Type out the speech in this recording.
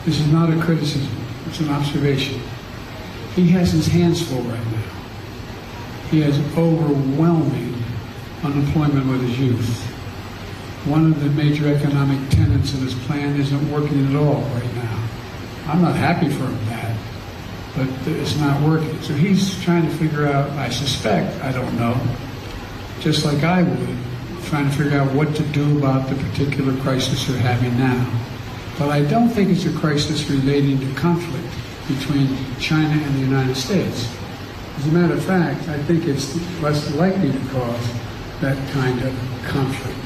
This is not a criticism, it's an observation. He has his hands full right now. He has overwhelming unemployment with his youth. One of the major economic tenets of his plan isn't working at all right now. I'm not happy for him that, but it's not working. So he's trying to figure out, I suspect, I don't know, just like I would, trying to figure out what to do about the particular crisis we're having now. But I don't think it's a crisis relating to conflict between China and the United States. As a matter of fact, I think it's less likely to cause that kind of conflict.